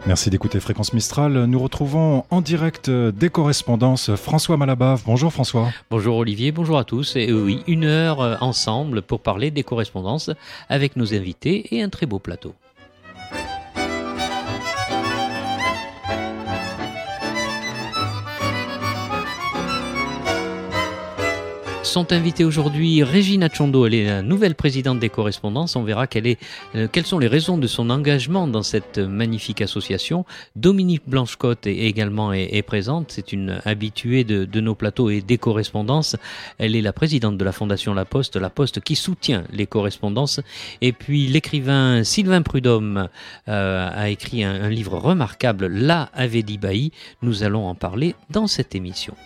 Merci d'écouter Fréquence Mistral. Nous retrouvons en direct des correspondances François Malabave. Bonjour François. Bonjour Olivier, bonjour à tous. Et oui, 1 heure ensemble pour parler des correspondances avec nos invités et un très beau plateau. Sont invités aujourd'hui Regina Ciondo, elle est la nouvelle présidente des correspondances. On verra quelles sont les raisons de son engagement dans cette magnifique association. Dominique Blanchecotte également est présente, c'est une habituée de nos plateaux et des correspondances. Elle est la présidente de la Fondation La Poste qui soutient les correspondances. Et puis l'écrivain Sylvain Prudhomme a écrit un livre remarquable, La Avedi Bailly. Nous allons en parler dans cette émission.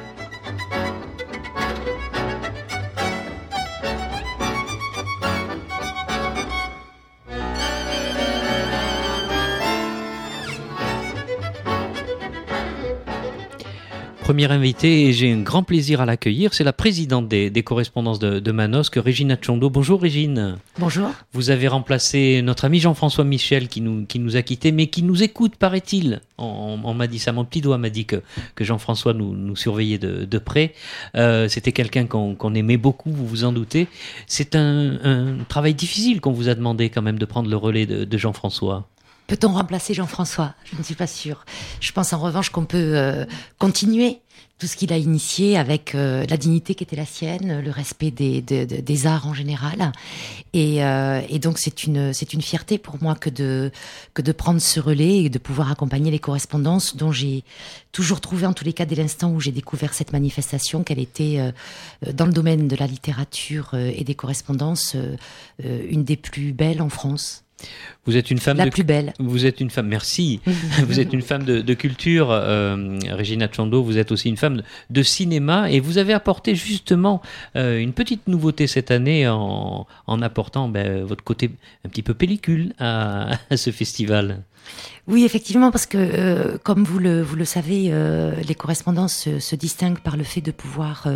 Première invitée, et j'ai un grand plaisir à l'accueillir, c'est la présidente des correspondances de Manosque, Regina Ciondo. Bonjour Régine. Bonjour. Vous avez remplacé notre ami Jean-François Michel qui nous a quittés, mais qui nous écoute, paraît-il. On m'a dit ça, mon petit doigt m'a dit que Jean-François nous surveillait de près. C'était quelqu'un qu'on aimait beaucoup, vous vous en doutez. C'est un travail difficile qu'on vous a demandé quand même de prendre le relais de Jean-François. Peut-on remplacer Jean-François ? Je ne suis pas sûre. Je pense en revanche qu'on peut continuer tout ce qu'il a initié avec la dignité qui était la sienne, le respect des arts en général. Et donc c'est une fierté pour moi que de prendre ce relais et de pouvoir accompagner les correspondances dont j'ai toujours trouvé, en tous les cas dès l'instant où j'ai découvert cette manifestation, qu'elle était dans le domaine de la littérature et des correspondances une des plus belles en France. Vous êtes une femme plus belle. Vous êtes une femme, merci. Vous êtes une femme de culture, Regina Ciondo. Vous êtes aussi une femme de cinéma et vous avez apporté justement une petite nouveauté cette année en apportant votre côté un petit peu pellicule à ce festival. Oui, effectivement, parce que comme vous le savez, les correspondances se distinguent par le fait de pouvoir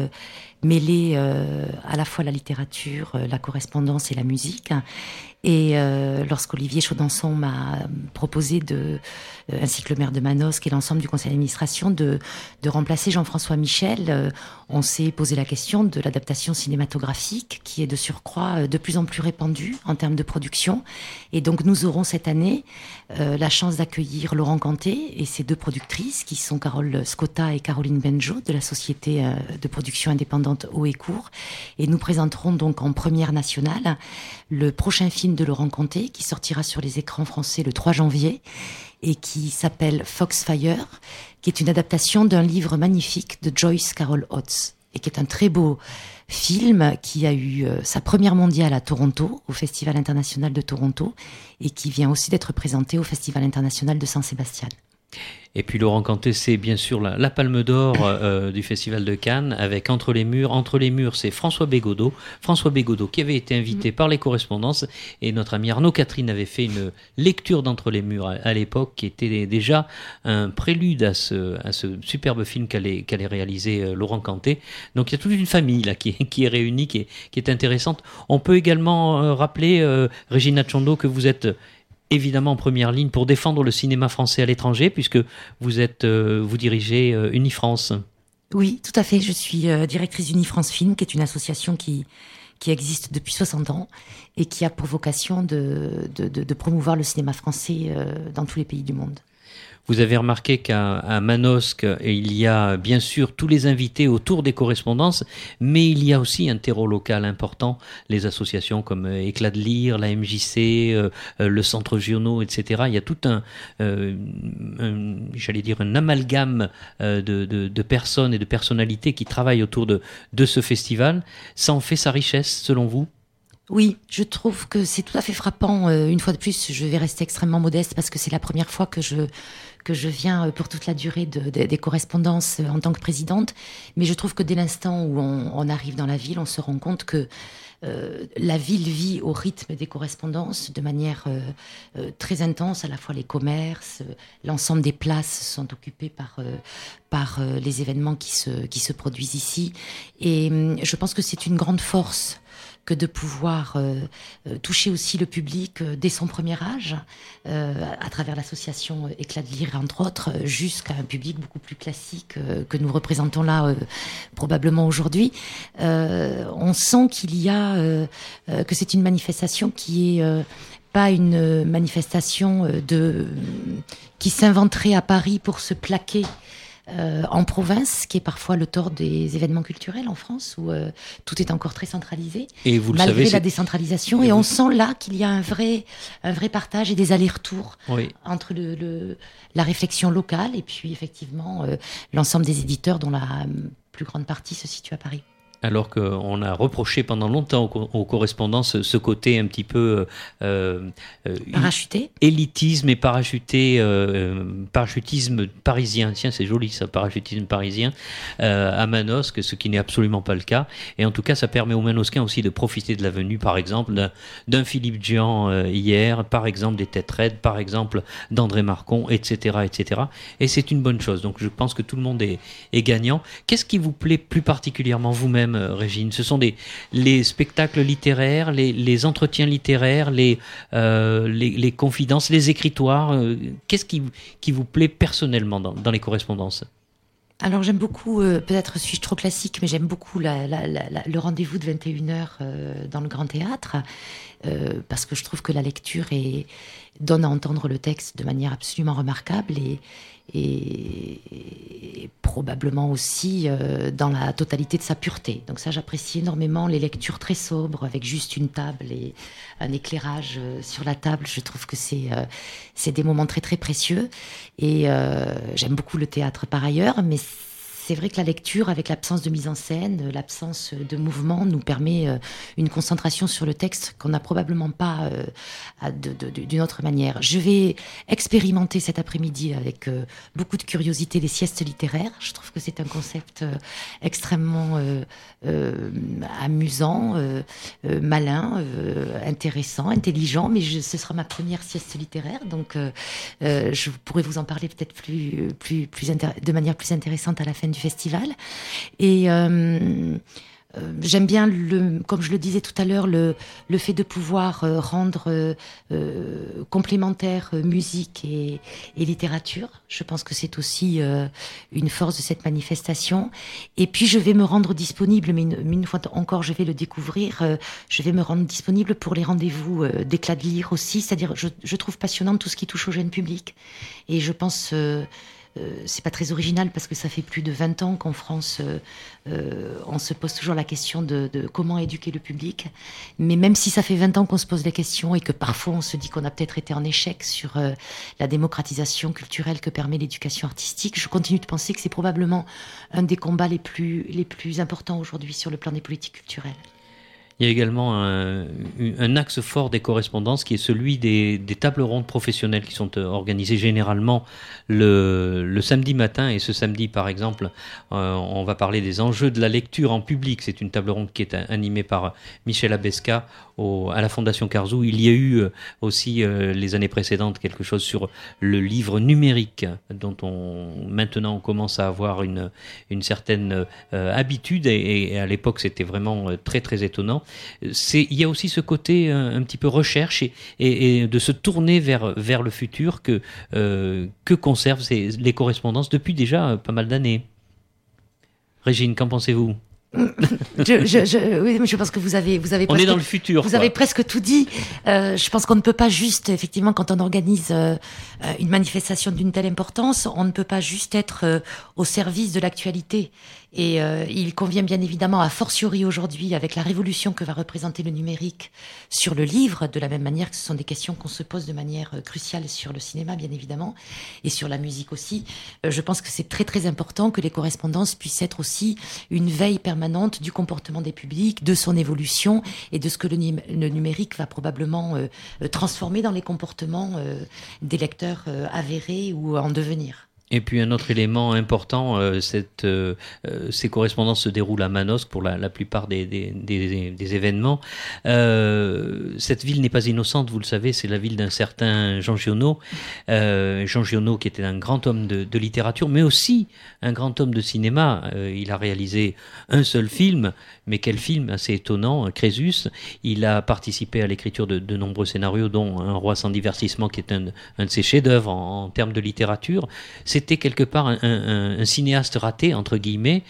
mêler à la fois la littérature, la correspondance et la musique. Et lorsqu'Olivier Chaudenson m'a proposé ainsi que le maire de Manosque et l'ensemble du conseil d'administration de remplacer Jean-François Michel, on s'est posé la question de l'adaptation cinématographique qui est de surcroît de plus en plus répandue en termes de production. Et donc nous aurons cette année la chance d'accueillir Laurent Canté et ses 2 productrices qui sont Carole Scotta et Caroline Benjo de la société de production indépendante Haut et Court. Et nous présenterons donc en première nationale le prochain film de Laurent Canté qui sortira sur les écrans français le 3 janvier et qui s'appelle Foxfire, qui est une adaptation d'un livre magnifique de Joyce Carol Oates et qui est un très beau film qui a eu sa première mondiale à Toronto, au Festival international de Toronto, et qui vient aussi d'être présenté au Festival international de Saint-Sébastien. Et puis Laurent Canté, c'est bien sûr la Palme d'Or du Festival de Cannes avec Entre les murs. Entre les murs, c'est François Bégodeau qui avait été invité par les correspondances et notre ami Arnaud Catherine avait fait une lecture d'Entre les murs à l'époque qui était déjà un prélude à ce superbe film qu'allait réaliser Laurent Canté. Donc il y a toute une famille là qui est réunie, qui est intéressante. On peut également rappeler, Regina Ciondo, que vous êtes évidemment en première ligne pour défendre le cinéma français à l'étranger, puisque vous dirigez Unifrance. Oui, tout à fait. Je suis directrice d'Unifrance Film, qui est une association qui existe depuis 60 ans et qui a pour vocation de promouvoir le cinéma français dans tous les pays du monde. Vous avez remarqué qu'à Manosque, il y a bien sûr tous les invités autour des correspondances, mais il y a aussi un terreau local important, les associations comme Éclat de Lire, la MJC, le Centre Giono, etc. Il y a tout un amalgame de personnes et de personnalités qui travaillent autour de ce festival. Ça en fait sa richesse, selon vous ? Oui, je trouve que c'est tout à fait frappant. Une fois de plus, je vais rester extrêmement modeste parce que c'est la première fois que je viens pour toute la durée des correspondances en tant que présidente. Mais je trouve que dès l'instant où on arrive dans la ville, on se rend compte que la ville vit au rythme des correspondances de manière très intense. À la fois les commerces, l'ensemble des places sont occupées par les événements qui se produisent ici. Et je pense que c'est une grande force que de pouvoir toucher aussi le public dès son premier âge, à travers l'association Éclat de lire, entre autres, jusqu'à un public beaucoup plus classique que nous représentons là probablement aujourd'hui. On sent qu'il y a que c'est une manifestation qui est pas une manifestation qui s'inventerait à Paris pour se plaquer en province, qui est parfois le tort des événements culturels en France, où tout est encore très centralisé, et vous malgré le savez, la décentralisation. Et on sent là qu'il y a un vrai partage et des allers-retours entre la réflexion locale et puis effectivement l'ensemble des éditeurs dont la plus grande partie se situe à Paris. Alors qu'on a reproché pendant longtemps aux correspondances ce côté un petit peu parachuté, élitisme et parachutisme parisien. Tiens, c'est joli ça, parachutisme parisien à Manosque, ce qui n'est absolument pas le cas. Et en tout cas, ça permet aux Manosquins aussi de profiter de la venue, par exemple, d'un Philippe Djian hier, par exemple des Têtes Raides, par exemple d'André Marcon, etc., etc. Et c'est une bonne chose. Donc je pense que tout le monde est gagnant. Qu'est-ce qui vous plaît plus particulièrement vous-même, Régine? Ce sont les spectacles littéraires, les entretiens littéraires, les confidences, les écritoires. Qu'est-ce qui vous plaît personnellement dans les correspondances? Alors j'aime beaucoup, peut-être suis-je trop classique, mais j'aime beaucoup le rendez-vous de 21h dans le Grand Théâtre, parce que je trouve que la lecture donne à entendre le texte de manière absolument remarquable et probablement aussi dans la totalité de sa pureté. Donc ça, j'apprécie énormément les lectures très sobres, avec juste une table et un éclairage sur la table. Je trouve que c'est des moments très très précieux. Et j'aime beaucoup le théâtre par ailleurs, mais c'est vrai que la lecture, avec l'absence de mise en scène, l'absence de mouvement, nous permet une concentration sur le texte qu'on n'a probablement pas d'une autre manière. Je vais expérimenter cet après-midi avec beaucoup de curiosité les siestes littéraires. Je trouve que c'est un concept extrêmement amusant, malin, intéressant, intelligent, mais ce sera ma première sieste littéraire, donc je pourrais vous en parler peut-être de manière plus intéressante à la fin du festival. Et j'aime bien, comme je le disais tout à l'heure, le fait de pouvoir rendre complémentaire musique et littérature. Je pense que c'est aussi une force de cette manifestation. Et puis je vais me rendre disponible, mais une fois encore je vais le découvrir, je vais me rendre disponible pour les rendez-vous d'Éclat de lire aussi. C'est-à-dire, je trouve passionnant tout ce qui touche au jeune public. Et je pense... c'est pas très original parce que ça fait plus de 20 ans qu'en France on se pose toujours la question de comment éduquer le public, mais même si ça fait 20 ans qu'on se pose la question et que parfois on se dit qu'on a peut-être été en échec sur la démocratisation culturelle que permet l'éducation artistique, je continue de penser que c'est probablement un des combats les plus importants aujourd'hui sur le plan des politiques culturelles. Il y a également un axe fort des correspondances qui est celui des tables rondes professionnelles qui sont organisées généralement le samedi matin. Et ce samedi, par exemple, on va parler des enjeux de la lecture en public. C'est une table ronde qui est animée par Michel Abesca à la Fondation Carzou. Il y a eu aussi les années précédentes quelque chose sur le livre numérique dont maintenant on commence à avoir une certaine habitude et à l'époque c'était vraiment très très étonnant. Il y a aussi ce côté un petit peu recherche et de se tourner vers le futur que conservent les correspondances depuis déjà pas mal d'années. Régine, qu'en pensez-vous? Oui, je pense que vous avez on est dans le futur. Vous avez presque tout dit. Je pense qu'on ne peut pas juste, effectivement, quand on organise une manifestation d'une telle importance, on ne peut pas juste être au service de l'actualité. Et il convient bien évidemment, a fortiori aujourd'hui, avec la révolution que va représenter le numérique sur le livre, de la même manière que ce sont des questions qu'on se pose de manière cruciale sur le cinéma, bien évidemment, et sur la musique aussi. Je pense que c'est très très important que les correspondances puissent être aussi une veille permanente du comportement des publics, de son évolution et de ce que le numérique va probablement transformer dans les comportements des lecteurs avérés ou en devenir. Et puis un autre élément important, ces correspondances se déroulent à Manosque pour la plupart des événements. Cette ville n'est pas innocente, vous le savez, c'est la ville d'un certain Jean Giono. Jean Giono qui était un grand homme de littérature, mais aussi un grand homme de cinéma. Il a réalisé un seul film, mais quel film assez étonnant, Crésus. Il a participé à l'écriture de nombreux scénarios, dont Un roi sans divertissement, qui est un de ses chefs-d'œuvre en termes de littérature. C'était quelque part un cinéaste raté, entre guillemets.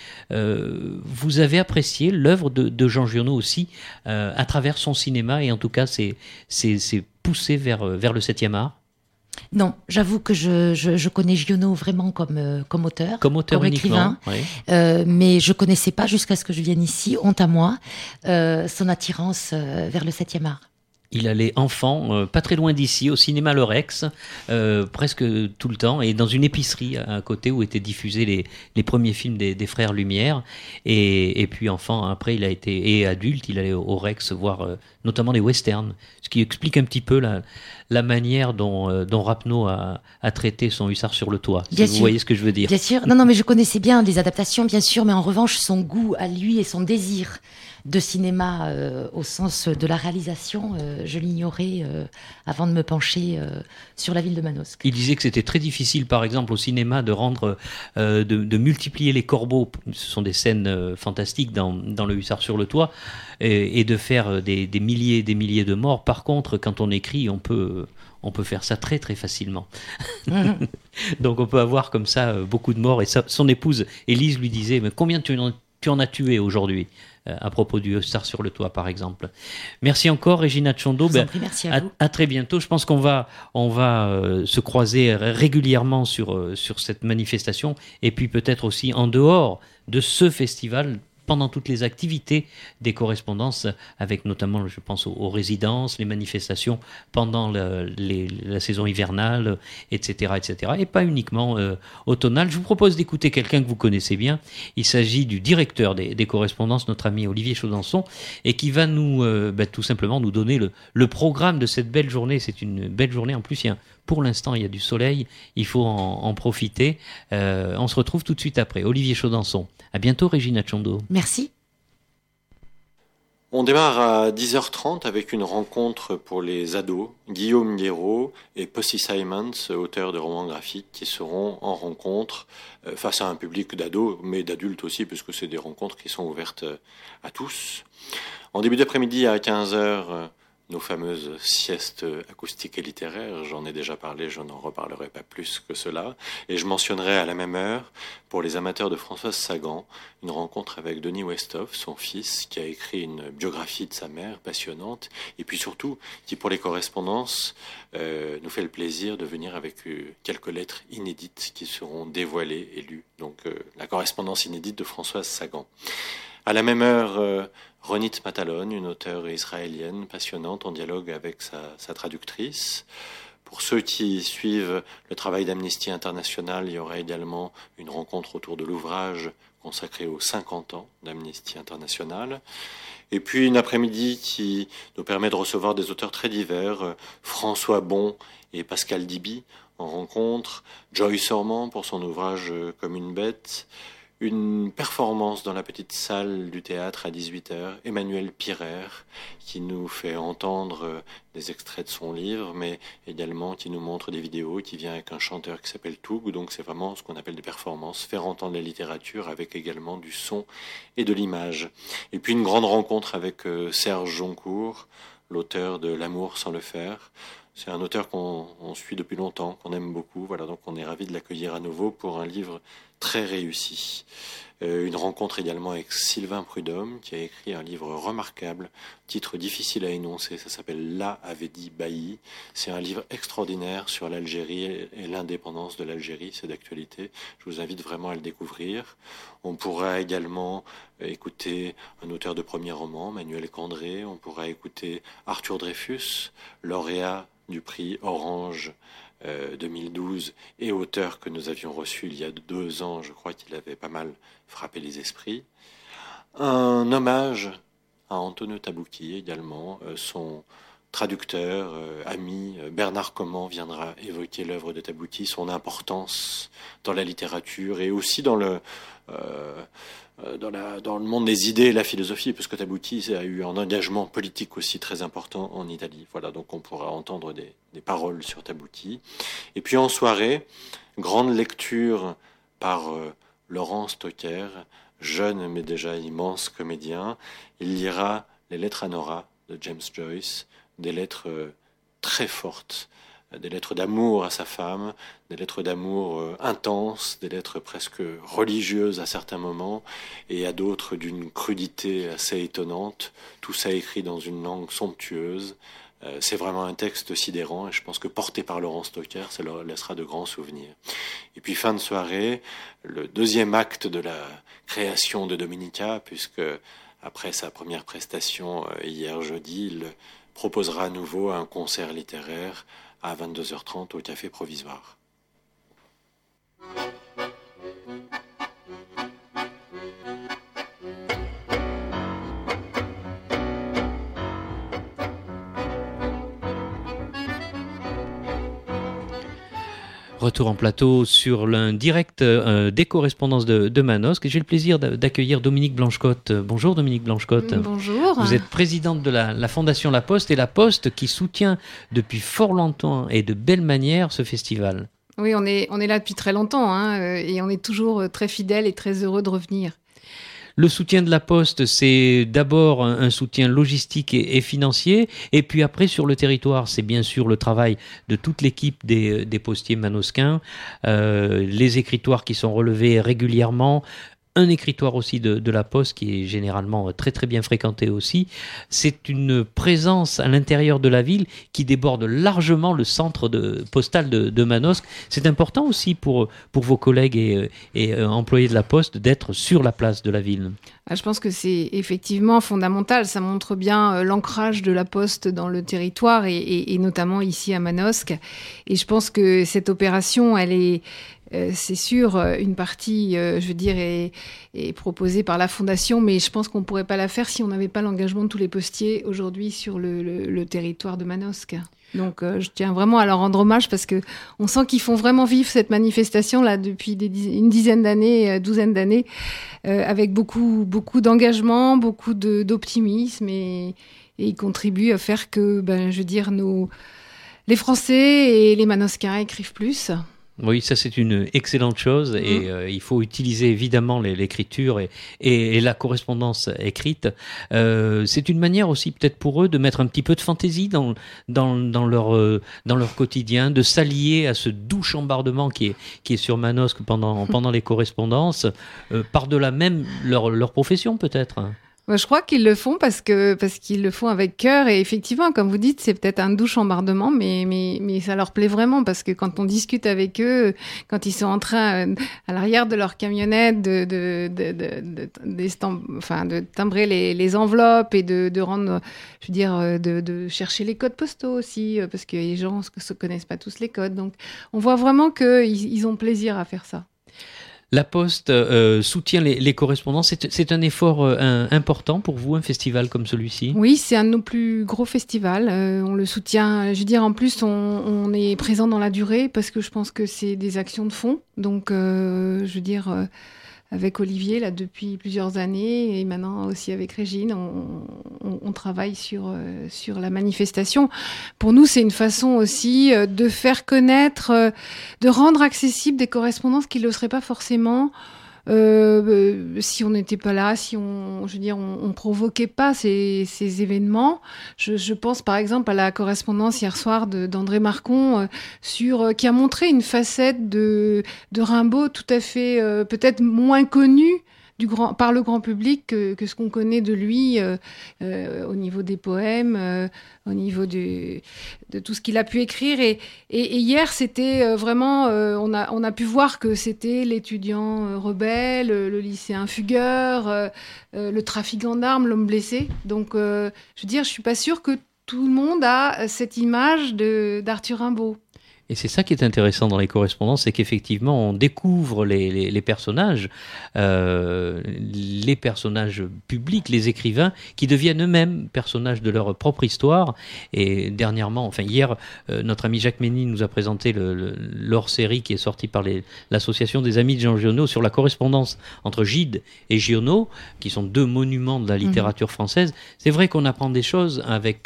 Vous avez apprécié l'œuvre de Jean Giono aussi, à travers son cinéma, et en tout cas, c'est poussé vers le 7e art. Non, j'avoue que je connais Giono vraiment comme auteur, comme écrivain, oui. Mais je connaissais pas jusqu'à ce que je vienne ici, honte à moi, son attirance vers le 7e art. Il allait enfant, pas très loin d'ici, au cinéma Le Rex, presque tout le temps, et dans une épicerie à côté où étaient diffusés les premiers films des frères Lumière. Et puis enfant, après, il a été, et adulte, il allait au Rex voir notamment des westerns, ce qui explique un petit peu la manière dont Rapneau a traité son Hussard sur le toit, si vous voyez ce que je veux dire. Bien sûr, non, mais je connaissais bien les adaptations, bien sûr, mais en revanche, son goût à lui et son désir de cinéma au sens de la réalisation, je l'ignorais avant de me pencher sur la ville de Manosque. Il disait que c'était très difficile, par exemple, au cinéma, de rendre, de multiplier les corbeaux. Ce sont des scènes fantastiques dans le Hussard sur le toit, et de faire des milliers et des milliers de morts. Par contre, quand on écrit, on peut faire ça très très facilement. Donc on peut avoir comme ça beaucoup de morts. Et son épouse Élise lui disait, mais combien tu en as tué aujourd'hui, à propos du Hussard sur le toit, par exemple. Merci encore, Regina Tchondo. Merci à vous. À très bientôt. Je pense qu'on va se croiser régulièrement sur cette manifestation, et puis peut-être aussi en dehors de ce festival, pendant toutes les activités des correspondances, avec notamment, je pense, aux résidences, les manifestations pendant la saison hivernale, etc., etc., et pas uniquement automnale. Je vous propose d'écouter quelqu'un que vous connaissez bien. Il s'agit du directeur des correspondances, notre ami Olivier Chaudançon, et qui va nous, tout simplement, nous donner le programme de cette belle journée. C'est une belle journée. En plus, pour l'instant, il y a du soleil. Il faut en profiter. On se retrouve tout de suite après. Olivier Chaudançon. À bientôt, Regina Tchondo. Merci. On démarre à 10h30 avec une rencontre pour les ados, Guillaume Guéraud et Pussy Simons, auteurs de romans graphiques, qui seront en rencontre face à un public d'ados, mais d'adultes aussi, puisque c'est des rencontres qui sont ouvertes à tous. En début d'après-midi à 15h, nos fameuses siestes acoustiques et littéraires, j'en ai déjà parlé, je n'en reparlerai pas plus que cela. Et je mentionnerai à la même heure, pour les amateurs de Françoise Sagan, une rencontre avec Denis Westhoff, son fils, qui a écrit une biographie de sa mère passionnante, et puis surtout, qui pour les correspondances nous fait le plaisir de venir avec quelques lettres inédites qui seront dévoilées et lues. Donc la correspondance inédite de Françoise Sagan. À la même heure, Ronit Matalon, une auteure israélienne passionnante, en dialogue avec sa traductrice. Pour ceux qui suivent le travail d'Amnesty International, il y aura également une rencontre autour de l'ouvrage consacré aux 50 ans d'Amnesty International. Et puis une après-midi qui nous permet de recevoir des auteurs très divers, François Bon et Pascal Diby en rencontre, Joyce Ormand pour son ouvrage Comme une bête, une performance dans la petite salle du théâtre à 18h, Emmanuel Pirer, qui nous fait entendre des extraits de son livre, mais également qui nous montre des vidéos, qui vient avec un chanteur qui s'appelle Toug, donc c'est vraiment ce qu'on appelle des performances, faire entendre la littérature avec également du son et de l'image. Et puis une grande rencontre avec Serge Joncourt, l'auteur de L'amour sans le faire. C'est un auteur qu'on suit depuis longtemps, qu'on aime beaucoup. Voilà, donc on est ravis de l'accueillir à nouveau pour un livre très réussi. Une rencontre également avec Sylvain Prudhomme, qui a écrit un livre remarquable, titre difficile à énoncer, ça s'appelle Là avait dit Bailly. C'est un livre extraordinaire sur l'Algérie et l'indépendance de l'Algérie, c'est d'actualité. Je vous invite vraiment à le découvrir. On pourra également écouter un auteur de premier roman, Manuel Candré. On pourra écouter Arthur Dreyfus, lauréat du prix Orange 2012 et auteur que nous avions reçu il y a 2 ans, je crois qu'il avait pas mal frappé les esprits. Un hommage à Antonio Tabouki également, son traducteur, ami. Bernard Comment viendra évoquer l'œuvre de Tabouty, son importance dans la littérature et aussi dans le monde des idées et la philosophie, parce que Tabouty a eu un engagement politique aussi très important en Italie. Voilà, donc on pourra entendre des paroles sur Tabouty. Et puis en soirée, grande lecture par Laurent Stocker, jeune mais déjà immense comédien. Il lira Les Lettres à Nora de James Joyce, des lettres très fortes, des lettres d'amour à sa femme, des lettres d'amour intenses, des lettres presque religieuses à certains moments, et à d'autres d'une crudité assez étonnante. Tout ça écrit dans une langue somptueuse. C'est vraiment un texte sidérant, et je pense que porté par Laurent Stocker, ça leur laissera de grands souvenirs. Et puis fin de soirée, le deuxième acte de la création de Dominica, puisque après sa première prestation hier jeudi, il proposera à nouveau un concert littéraire à 22h30 au Café Provisoire. Retour en plateau sur l'un direct des correspondances de Manosque. J'ai le plaisir d'accueillir Dominique Blanchecotte. Bonjour Dominique Blanchecotte. Bonjour. Vous êtes présidente de la Fondation La Poste, et La Poste qui soutient depuis fort longtemps et de belle manière ce festival. Oui, on est là depuis très longtemps et on est toujours très fidèles et très heureux de revenir. Le soutien de La Poste, c'est d'abord un soutien logistique et financier, et puis après sur le territoire, c'est bien sûr le travail de toute l'équipe des postiers manosquins, les écritoires qui sont relevés régulièrement, un écritoire aussi de La Poste qui est généralement très très bien fréquenté aussi. C'est une présence à l'intérieur de la ville qui déborde largement le centre postal de Manosque. C'est important aussi pour vos collègues et employés de La Poste d'être sur la place de la ville. Je pense que c'est effectivement fondamental. Ça montre bien l'ancrage de La Poste dans le territoire et notamment ici à Manosque. Et je pense que cette opération, elle est... c'est sûr, une partie, est proposée par la Fondation, mais je pense qu'on ne pourrait pas la faire si on n'avait pas l'engagement de tous les postiers aujourd'hui sur le territoire de Manosque. Donc, je tiens vraiment à leur rendre hommage parce que on sent qu'ils font vraiment vivre cette manifestation là depuis une dizaine d'années, douzaine d'années, avec beaucoup d'engagement, beaucoup d'optimisme et ils contribuent à faire que, les Français et les Manosquins écrivent plus. Oui, ça c'est une excellente chose et il faut utiliser évidemment l'écriture et la correspondance écrite. C'est une manière aussi peut-être pour eux de mettre un petit peu de fantaisie dans leur quotidien, de s'allier à ce doux chambardement qui est sur Manosque pendant les correspondances, par-delà même leur profession peut-être. Je crois qu'ils le font parce qu'ils le font avec cœur et effectivement, comme vous dites, c'est peut-être un doux chambardement, mais ça leur plaît vraiment parce que quand on discute avec eux, quand ils sont en train à l'arrière de leur camionnette de timbrer les enveloppes et de rendre, de chercher les codes postaux aussi parce que les gens se connaissent pas tous les codes, donc on voit vraiment qu'ils ont plaisir à faire ça. La Poste soutient les correspondances. C'est un effort important pour vous, un festival comme celui-ci ? Oui, c'est un de nos plus gros festivals. On le soutient. En plus, on est présent dans la durée parce que je pense que c'est des actions de fond. Donc, avec Olivier, là, depuis plusieurs années, et maintenant aussi avec Régine, on travaille sur la manifestation. Pour nous, c'est une façon aussi de faire connaître, de rendre accessibles des correspondances qui ne le seraient pas forcément si on n'était pas là, si on provoquait pas ces événements. Je pense par exemple à la correspondance hier soir d'André Marcon qui a montré une facette de Rimbaud tout à fait peut-être moins connue par le grand public que ce qu'on connaît de lui au niveau des poèmes, au niveau de tout ce qu'il a pu écrire. Et hier, c'était vraiment... on a pu voir que c'était l'étudiant rebelle, le lycéen fugueur, le trafiquant d'armes, l'homme blessé. Donc, je suis pas sûre que tout le monde a cette image d'Arthur Rimbaud. Et c'est ça qui est intéressant dans les correspondances, c'est qu'effectivement on découvre les personnages publics, les écrivains, qui deviennent eux-mêmes personnages de leur propre histoire. Et dernièrement, hier, notre ami Jacques Mény nous a présenté l'hors-série qui est sorti par l'association des Amis de Jean Giono sur la correspondance entre Gide et Giono, qui sont deux monuments de la littérature française. C'est vrai qu'on apprend des choses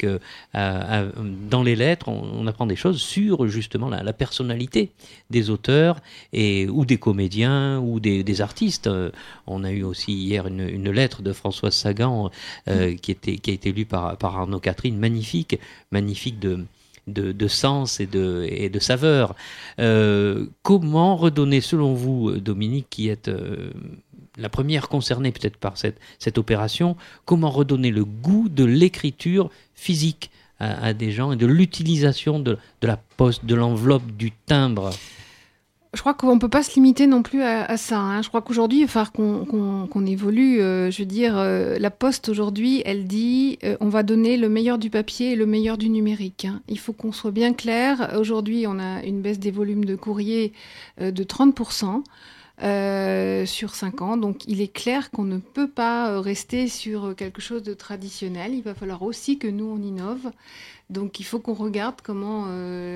dans les lettres, on apprend des choses sur justement la personnalité des auteurs ou des comédiens ou des artistes. On a eu aussi hier une lettre de Françoise Sagan qui a été lue par Arnaud Catherine, magnifique de sens et de saveur. Comment redonner, selon vous, Dominique, qui êtes la première concernée peut-être par cette opération, comment redonner le goût de l'écriture physique à des gens et de l'utilisation de la poste, de l'enveloppe, du timbre? Je crois qu'on ne peut pas se limiter non plus à ça. Hein. Je crois qu'aujourd'hui, il va falloir qu'on évolue. La Poste, aujourd'hui, elle dit on va donner le meilleur du papier et le meilleur du numérique. Hein. Il faut qu'on soit bien clair. Aujourd'hui, on a une baisse des volumes de courrier de 30%. Sur 5 ans. Donc, il est clair qu'on ne peut pas rester sur quelque chose de traditionnel. Il va falloir aussi que nous, on innove. Donc, il faut qu'on regarde comment,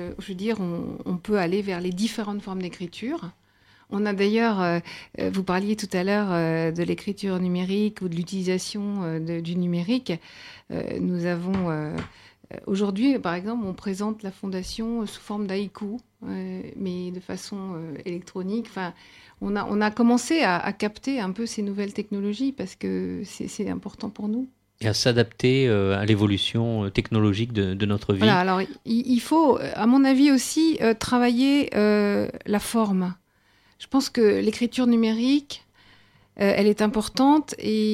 on peut aller vers les différentes formes d'écriture. On a d'ailleurs, vous parliez tout à l'heure de l'écriture numérique ou de l'utilisation du numérique. Nous avons... Aujourd'hui, par exemple, on présente la fondation sous forme d'haïku, mais de façon électronique. Enfin, on a commencé à capter un peu ces nouvelles technologies parce que c'est important pour nous. Et à s'adapter à l'évolution technologique de notre vie. Voilà, alors il faut, à mon avis aussi, travailler la forme. Je pense que l'écriture numérique, elle est importante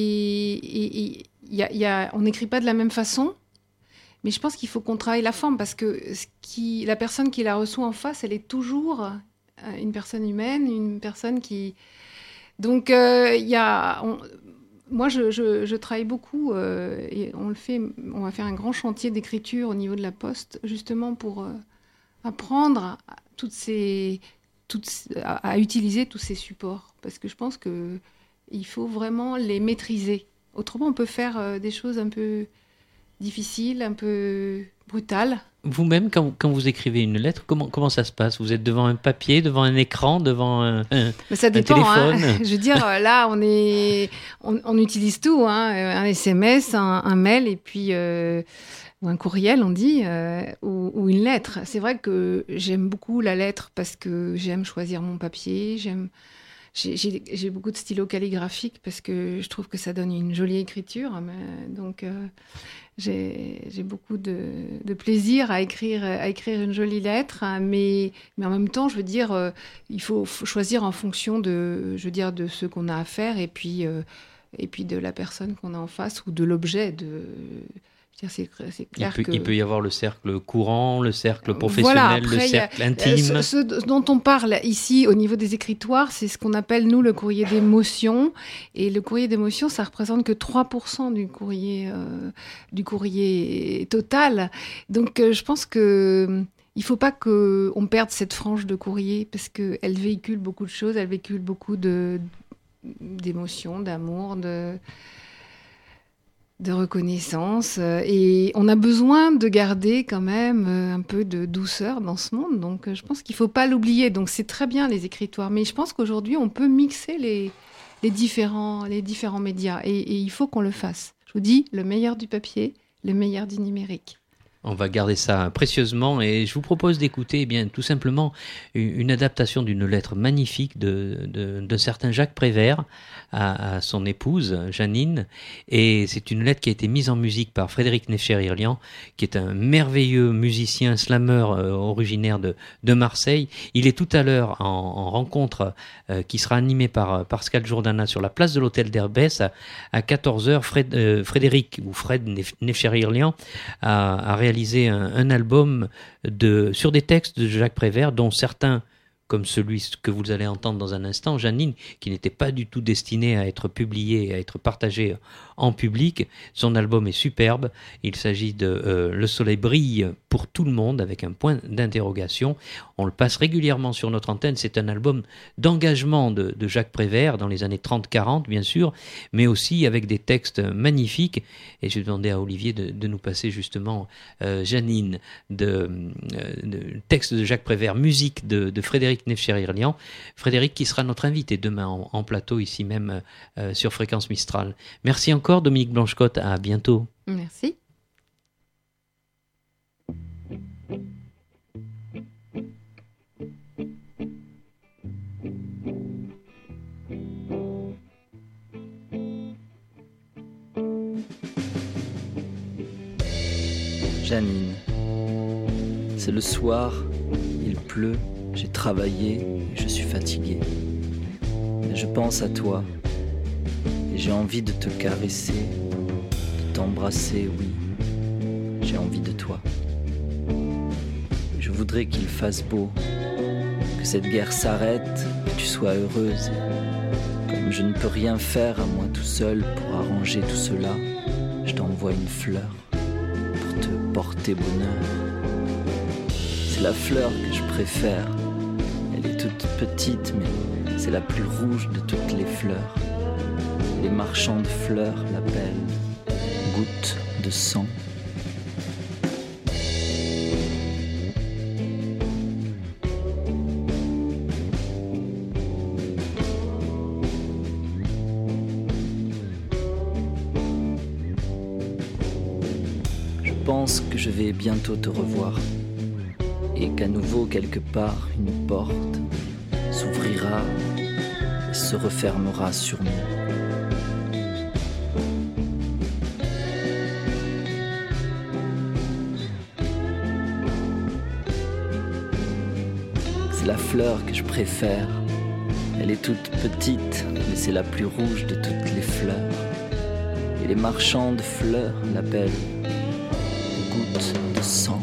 et on n'écrit pas de la même façon. Mais je pense qu'il faut qu'on travaille la forme parce que la personne qui la reçoit en face, elle est toujours une personne humaine, une personne qui... Donc, moi, je travaille beaucoup et on va faire un grand chantier d'écriture au niveau de la Poste, justement pour apprendre à utiliser tous ces supports. Parce que je pense qu'il faut vraiment les maîtriser. Autrement, on peut faire des choses un peu... difficile, un peu brutal. Vous-même, quand vous écrivez une lettre, comment ça se passe? Vous êtes devant un papier, devant un écran, devant un téléphone? Hein. Je veux dire, là, on utilise tout, hein. Un SMS, un mail, et puis ou un courriel, on dit, ou une lettre. C'est vrai que j'aime beaucoup la lettre parce que j'aime choisir mon papier, j'ai beaucoup de stylo calligraphique parce que je trouve que ça donne une jolie écriture. Donc, j'ai beaucoup de plaisir à écrire une jolie lettre. Mais en même temps, je veux dire, il faut choisir en fonction de ce qu'on a à faire et puis de la personne qu'on a en face ou de l'objet. C'est clair il peut y avoir le cercle courant, le cercle professionnel, voilà, après, le cercle intime. Ce dont on parle ici au niveau des écritoires, c'est ce qu'on appelle, nous, le courrier d'émotion. Et le courrier d'émotion, ça représente que 3% du courrier total. Donc, je pense qu'il ne faut pas qu'on perde cette frange de courrier parce qu'elle véhicule beaucoup de choses, elle véhicule beaucoup d'émotions, d'amour, de reconnaissance, et on a besoin de garder quand même un peu de douceur dans ce monde, donc je pense qu'il ne faut pas l'oublier. Donc c'est très bien les écritoires, mais je pense qu'aujourd'hui on peut mixer les différents médias et il faut qu'on le fasse. Je vous dis, le meilleur du papier, le meilleur du numérique. On va garder ça précieusement et je vous propose d'écouter tout simplement une adaptation d'une lettre magnifique d'un certain Jacques Prévert à son épouse Janine, et c'est une lettre qui a été mise en musique par Frédéric Necher-Irlian, qui est un merveilleux musicien slameur originaire de Marseille. Il est tout à l'heure en rencontre qui sera animée par Pascal Jourdana sur la place de l'hôtel d'Herbès à 14h. Frédéric ou Fred Necher-Irlian a réalisé un album sur des textes de Jacques Prévert, dont certains comme celui que vous allez entendre dans un instant, Janine, qui n'était pas du tout destiné à être publié, à être partagé en public. Son album est superbe. Il s'agit de Le soleil brille pour tout le monde, avec un point d'interrogation. On le passe régulièrement sur notre antenne. C'est un album d'engagement de Jacques Prévert dans les années 30-40, bien sûr, mais aussi avec des textes magnifiques. Et je vais demander à Olivier de nous passer justement Janine, texte de Jacques Prévert, musique de Frédéric Nefcherir-Lian. Frédéric qui sera notre invité demain en plateau ici même sur Fréquence Mistral. Merci encore Dominique Blanchecotte, à bientôt. Merci. Janine, c'est le soir, il pleut, j'ai travaillé et je suis fatigué. Mais je pense à toi et j'ai envie de te caresser, de t'embrasser, oui, j'ai envie de toi. Je voudrais qu'il fasse beau, que cette guerre s'arrête, que tu sois heureuse. Comme je ne peux rien faire à moi tout seul pour arranger tout cela, je t'envoie une fleur pour te porter bonheur. C'est la fleur que je préfère. Elle est toute petite, mais c'est la plus rouge de toutes les fleurs. Les marchands de fleurs l'appellent goutte de sang. Je pense que je vais bientôt te revoir et qu'à nouveau quelque part une porte s'ouvrira et se refermera sur nous. C'est la fleur que je préfère. Elle est toute petite, mais c'est la plus rouge de toutes les fleurs. Et les marchands de fleurs l'appellent goutte de sang.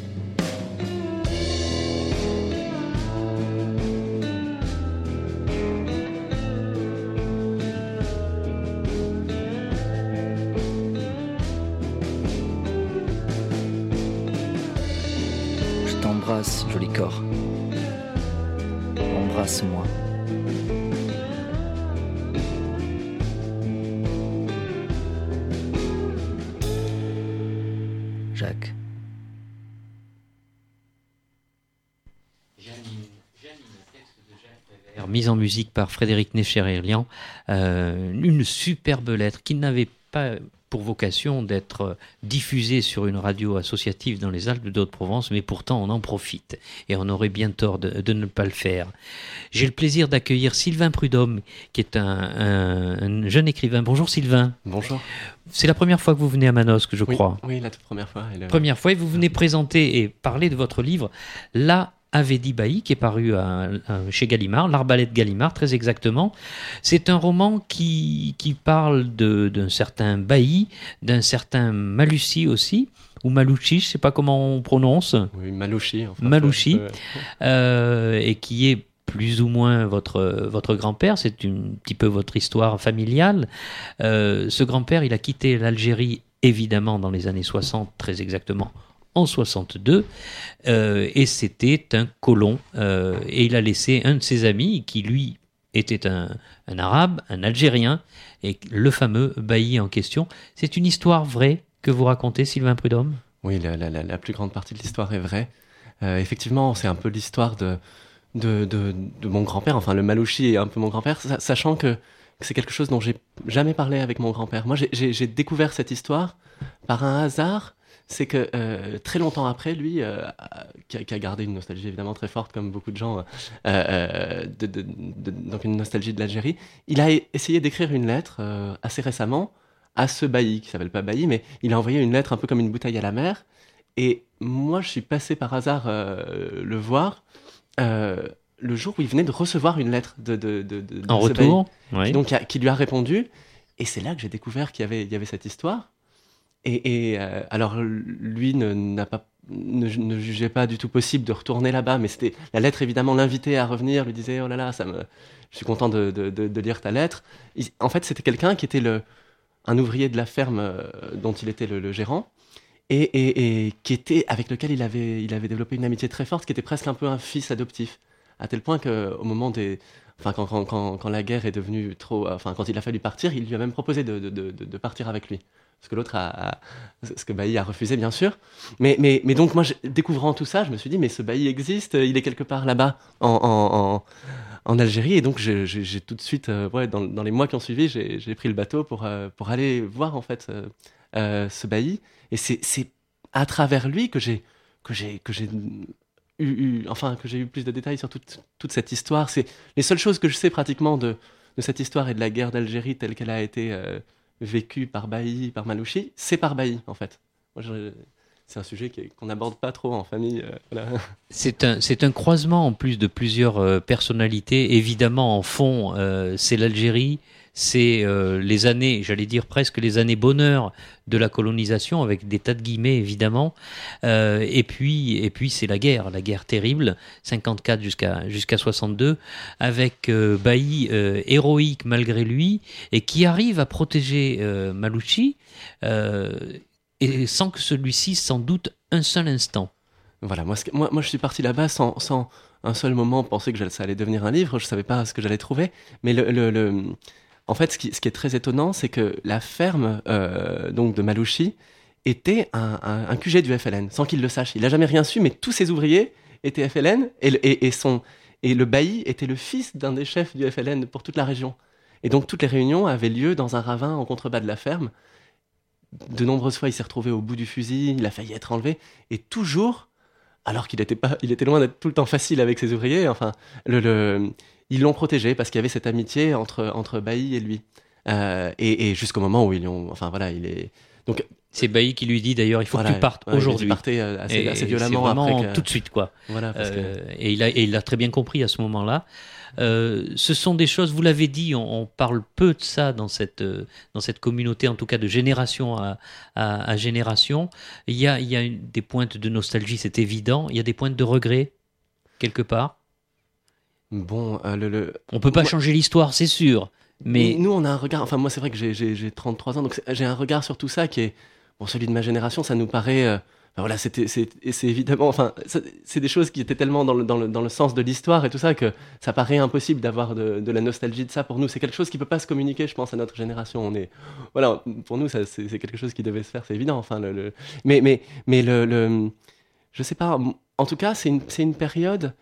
Je t'embrasse, joli corps. Embrasse-moi. Jacques. Mise en musique par Frédéric Nefcherir-Lian, une superbe lettre qui n'avait pas pour vocation d'être diffusée sur une radio associative dans les Alpes de Haute-Provence, mais pourtant on en profite et on aurait bien tort de ne pas le faire. J'ai le plaisir d'accueillir Sylvain Prudhomme, qui est un jeune écrivain. Bonjour Sylvain. Bonjour. C'est la première fois que vous venez à Manosque, je crois. Oui, la toute première fois. Première fois, et vous venez présenter et parler de votre livre, La Avedi Bailly, qui est paru chez Gallimard, l'Arbalète Gallimard, très exactement. C'est un roman qui parle d'un certain Bailly, d'un certain Malucci aussi, ou Malouchi, je ne sais pas comment on prononce. Oui, Malouchi. Enfin, Malouchi, et qui est plus ou moins votre grand-père, c'est un petit peu votre histoire familiale. Ce grand-père, il a quitté l'Algérie, évidemment, dans les années 60, très exactement, en 62, et c'était un colon, et il a laissé un de ses amis qui lui était un arabe, un algérien, et le fameux Bailly en question. C'est une histoire vraie que vous racontez, Sylvain Prudhomme? Oui, la plus grande partie de l'histoire est vraie. Effectivement, c'est un peu l'histoire de mon grand-père, enfin le Malouchi est un peu mon grand-père, sachant que c'est quelque chose dont j'ai jamais parlé avec mon grand-père. Moi, j'ai découvert cette histoire par un hasard. C'est que très longtemps après, lui, qui a gardé une nostalgie évidemment très forte, comme beaucoup de gens, donc une nostalgie de l'Algérie, il a essayé d'écrire une lettre assez récemment à ce Bailly, qui s'appelle pas Bailly, mais il a envoyé une lettre un peu comme une bouteille à la mer. Et moi, je suis passé par hasard le voir le jour où il venait de recevoir une lettre de en ce retour, Bailly, oui. donc, qui lui a répondu. Et c'est là que j'ai découvert qu'il y avait cette histoire. Et alors, lui n'a pas ne jugeait pas du tout possible de retourner là-bas, mais la lettre évidemment l'invitait à revenir, lui disait oh là là, je suis content de lire ta lettre. En fait, c'était quelqu'un qui était un ouvrier de la ferme dont il était le gérant, et qui était, avec lequel il avait développé une amitié très forte, qui était presque un peu un fils adoptif, à tel point qu'au moment quand la guerre est devenue quand il a fallu partir, il lui a même proposé de partir avec lui. Parce que l'autre ce que Bailly a refusé, bien sûr. Mais donc, moi, découvrant tout ça, je me suis dit, mais ce Bailly existe, il est quelque part là-bas, en Algérie. Et donc, j'ai tout de suite, dans les mois qui ont suivi, j'ai pris le bateau pour aller voir, en fait, ce Bailly. Et c'est à travers lui que j'ai eu plus de détails sur toute cette histoire. C'est les seules choses que je sais pratiquement de cette histoire et de la guerre d'Algérie telle qu'elle a été vécue par Bailly, par Malouchi, c'est par Bailly, en fait. Moi, c'est un sujet qu'on n'aborde pas trop en famille. Voilà. C'est un croisement en plus de plusieurs personnalités. Évidemment, en fond, c'est l'Algérie, c'est les années, j'allais dire presque les années bonheur de la colonisation, avec des tas de guillemets évidemment. Et puis c'est la guerre terrible, 54 jusqu'à 62, avec Bailly héroïque malgré lui, et qui arrive à protéger Malouchi. Et sans que celui-ci s'en doute un seul instant. Voilà, moi je suis parti là-bas sans un seul moment penser que ça allait devenir un livre. Je savais pas ce que j'allais trouver, mais en fait, ce qui est très étonnant, c'est que la ferme donc de Malouchi était un QG du FLN, sans qu'il le sache. Il n'a jamais rien su, mais tous ses ouvriers étaient FLN, et le bailli était le fils d'un des chefs du FLN pour toute la région. Et donc toutes les réunions avaient lieu dans un ravin en contrebas de la ferme. De nombreuses fois, il s'est retrouvé au bout du fusil, il a failli être enlevé, et toujours, alors il était loin d'être tout le temps facile avec ses ouvriers, enfin, ils l'ont protégé parce qu'il y avait cette amitié entre Bailly et lui, et jusqu'au moment où donc c'est Bailly qui lui dit d'ailleurs, il faut que tu partes aujourd'hui. Il partait assez violemment après. Tout de suite, quoi. Voilà, et il l'a très bien compris à ce moment-là. Ce sont des choses, vous l'avez dit, on parle peu de ça dans cette communauté, en tout cas de génération à génération. Il y a des pointes de nostalgie, c'est évident. Il y a des pointes de regret, quelque part. Bon, on peut pas changer l'histoire, c'est sûr. Mais nous, on a un regard. Enfin, moi, c'est vrai que j'ai 33 ans, donc j'ai un regard sur tout ça qui est celui de ma génération. Ça nous paraît. Voilà, c'est évidemment. Enfin, c'est des choses qui étaient tellement dans le sens de l'histoire et tout ça que ça paraît impossible d'avoir de la nostalgie de ça pour nous. C'est quelque chose qui peut pas se communiquer, je pense, à notre génération. Voilà, pour nous, ça, c'est quelque chose qui devait se faire, c'est évident. Enfin, mais je sais pas. En tout cas, c'est une période.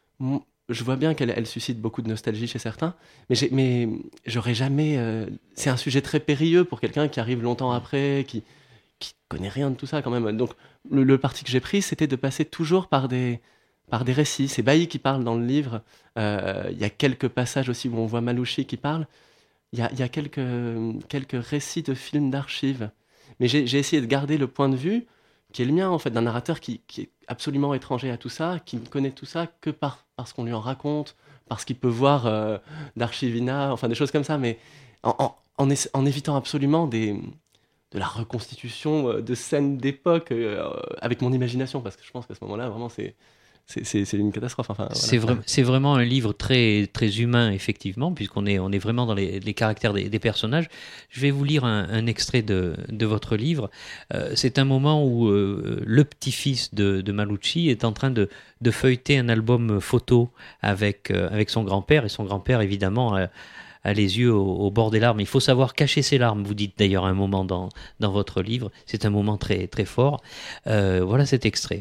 Je vois bien qu'elle suscite beaucoup de nostalgie chez certains, mais j'aurais jamais. C'est un sujet très périlleux pour quelqu'un qui arrive longtemps après, qui connaît rien de tout ça quand même. Donc le parti que j'ai pris, c'était de passer toujours par des récits. C'est Bailly qui parle dans le livre. Il y a quelques passages aussi où on voit Malouchi qui parle. Il y a quelques récits de films d'archives. Mais j'ai essayé de garder le point de vue qui est le mien, en fait, d'un narrateur qui est absolument étranger à tout ça, qui ne connaît tout ça que parce qu'on lui en raconte, parce qu'il peut voir d'Archivina, enfin des choses comme ça, mais en évitant absolument de la reconstitution de scènes d'époque avec mon imagination, parce que je pense qu'à ce moment-là, vraiment, c'est une catastrophe. Enfin, voilà. C'est vraiment un livre très, très humain, effectivement, puisqu'on est vraiment dans les caractères des personnages. Je vais vous lire un extrait de votre livre. C'est un moment où le petit-fils de Malouchi est en train de feuilleter un album photo avec son grand-père, et son grand-père, évidemment, a les yeux au bord des larmes. Il faut savoir cacher ses larmes, vous dites d'ailleurs un moment dans votre livre. C'est un moment très, très fort. Voilà cet extrait.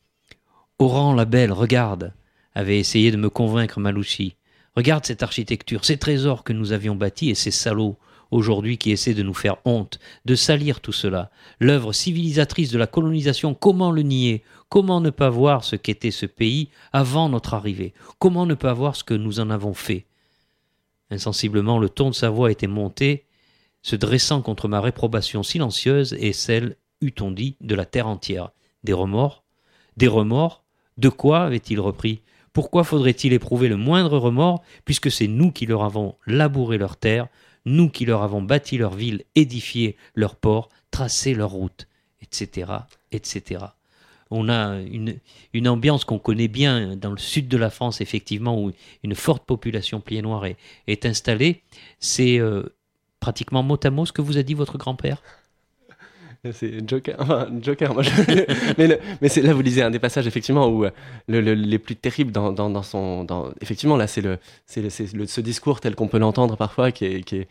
Oran, la belle, regarde, avait essayé de me convaincre Malouchi. Regarde cette architecture, ces trésors que nous avions bâtis et ces salauds, aujourd'hui qui essaient de nous faire honte, de salir tout cela. L'œuvre civilisatrice de la colonisation, comment le nier? Comment ne pas voir ce qu'était ce pays avant notre arrivée? Comment ne pas voir ce que nous en avons fait? Insensiblement, le ton de sa voix était monté, se dressant contre ma réprobation silencieuse et celle, eût-on dit, de la terre entière. Des remords? Des remords? De quoi avait-il repris? Pourquoi faudrait-il éprouver le moindre remords, puisque c'est nous qui leur avons labouré leur terre, nous qui leur avons bâti leur ville, édifié leur port, tracé leur route, etc., etc. on a une ambiance qu'on connaît bien dans le sud de la France, effectivement, où une forte population pied noir est installée. C'est pratiquement mot à mot ce que vous a dit votre grand-père. C'est Joker, moi mais c'est, là vous lisez un des passages effectivement où les plus terribles effectivement là c'est ce discours tel qu'on peut l'entendre parfois qui est